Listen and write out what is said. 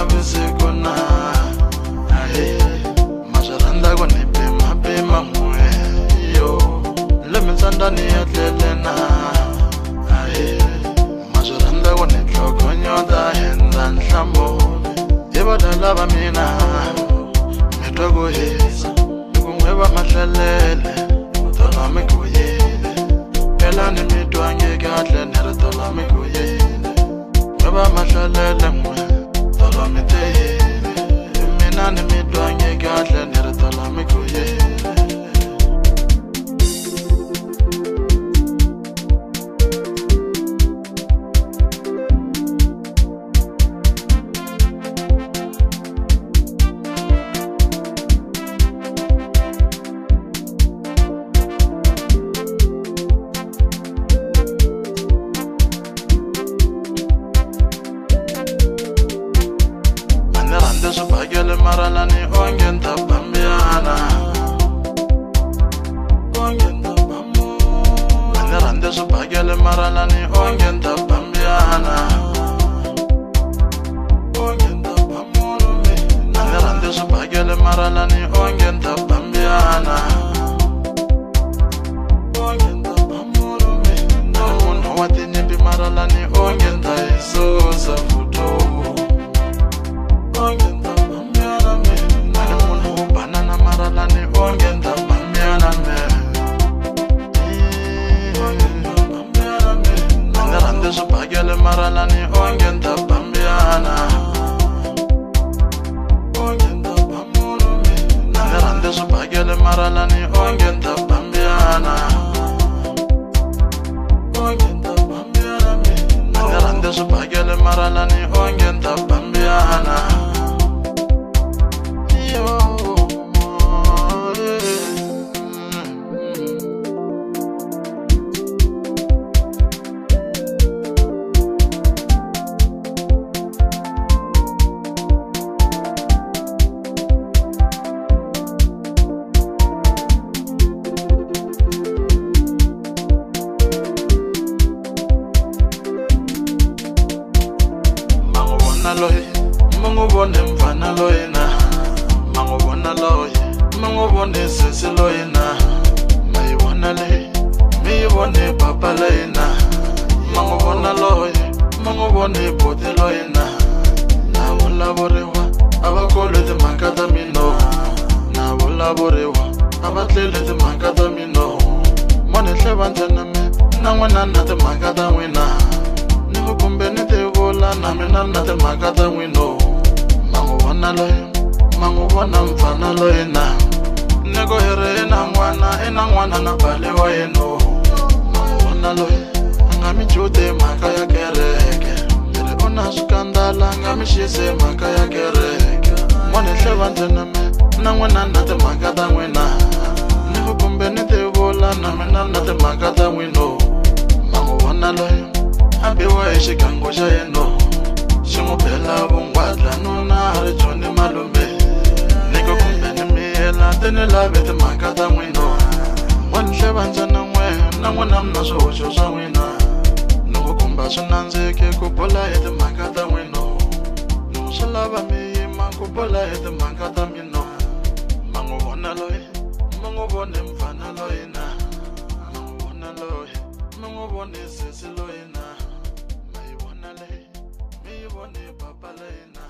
navisikuna masharanda kone pema mwe yo lemitsanda ni atlelena masharanda kone tlokonyoda henza nhlamo yebadala bamina metwakuhisa kungweba mahlalele tola mikuyile phela nemitwange kahle neritola mikuyile ngweba mahlalele mwe tola miteyile mina nemitwange kahle neritola mikuyile Supagele maralani ongenta bambiana ongenta bamu Anerande supagele maralani ongenta bambiana ongenta bamu Anerande supagele maralani ongenta bambiana ongenta bamu Namuno watini bi maralani ongenta isosa futo ongenta bambiana me namuno banana maralani ongenta bambiana me ongenta bambiana me nanerande supagele maralani ongenta bambiana ongenta bamuno me nanerande supagele maralani ongenta bambiana ongenta bambiana me nanerande supagele maralani ongenta bambiana Mangobone mfana loyena mangobona loye mangobone sisi loyena mayibona le miyibone papa loyena mangobona loye mangobone bote loyena nabolaborewa abakolo timangata mino nabolaborewa abatlele timangata mino mone tlevantena me nangwana na timangata nwina nimukumbe nitivola na mina na timangata nwino mangobona loye mangobona mfana loyena nego here ena ngwana na bale wa yeno mangobona loye ngami jute maka ya kereke ere ona skandala ngami shise maka ya kereke mone hlevantse na me nangwana na timangata nwina nimukumbe nitivola na mina na timangata nwino mangobona loye abiwa exigango xa yeno ximupela vungwadla nuna hari joni malume niko kumbe ni miyela tini lave timhaka ta n'wino wani hlevandza na n'we na n'wina mna swihoxo swa n'wina loko kumba swi nandziki ku bola hi timhaka ta n'wino loko swi lava mi yima ku bola hi timhaka ta mino ma n'wi vona loyi ma n'wi vone mfana loyi na ma n'wi vona loyi ma n'wi vone sesi loyi na ma yi vona leyi mi yi vone papa leyi na